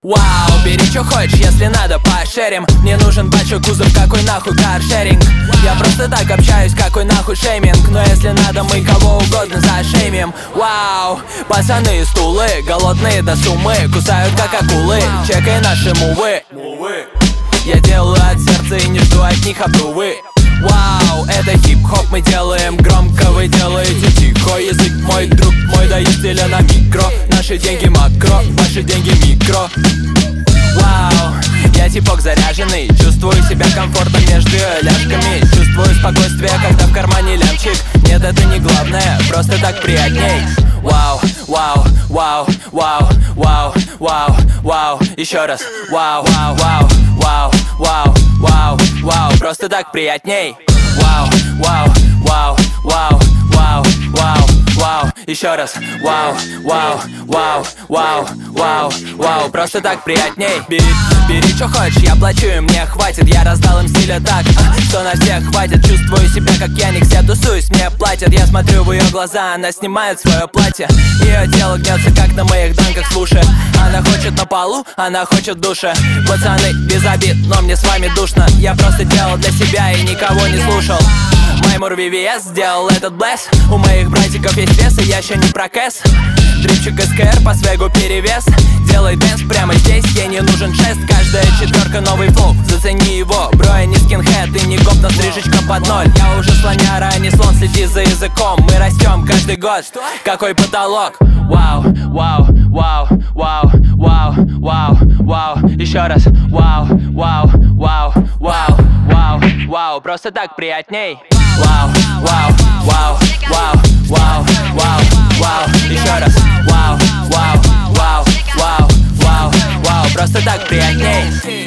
Вау, бери чё хочешь, если надо, пошерим. Мне нужен большой кузов, какой нахуй каршеринг. Я просто так общаюсь, какой нахуй шейминг. Но если надо, мы кого угодно зашеймим. Вау, пацаны и стулы, голодные до суммы, кусают как акулы, чекай наши мувы. Я делаю от сердца и не жду от них обрувы. Вау, это хип-хоп, мы делаем громко, вы делаете тихо. Язык мой, друг мой, дает стиля на микро. Наши деньги макро, ваши деньги микро. Вау, я типок заряженный, чувствую себя комфортно между ляжками. Чувствую спокойствие, когда в кармане лямчик. Нет, это не главное, просто так приятней. Вау, вау, вау, вау, вау, вау, вау. Еще раз. Вау, вау, вау, вау, вау, вау, вау. Просто так приятней. Вау, вау, вау, вау, вау, вау, вау. Еще раз. Вау, вау, вау, вау, вау, вау. Просто так приятней. Бери что хочешь, я плачу и мне хватит. Я раздал им стиля так, что на всех хватит. Чувствую себя как Яник, все тусуюсь, мне платят. Я смотрю в ее глаза, она снимает свое платье. Ее тело гнется, как на моих данках, слушай. Она хочет на полу, она хочет в душе. Пацаны, без обид, но мне с вами душно. Я просто делал для себя и никого не слушал. Маймур VVS сделал этот блэс. У моих братиков есть вес, и я еще не прокэс. Дрипчик СКР по свегу перевес. Делай дэнс прямо здесь, ей не нужен жест. Каждая четверка новый флоу, зацени его. Бро, я не скинхед и не гоп, но стрижечка под ноль. Я уже слоняра, а не слон, следи за языком. Мы растем каждый год, какой потолок. Вау, вау, вау, вау, вау, вау, вау. Еще раз. Вау, вау, вау, вау, вау, вау. Просто так приятней. Вау, вау, вау, вау, вау, вау, вау. Еще раз. Вау, вау, вау, вау, вау, вау. Просто так приятней.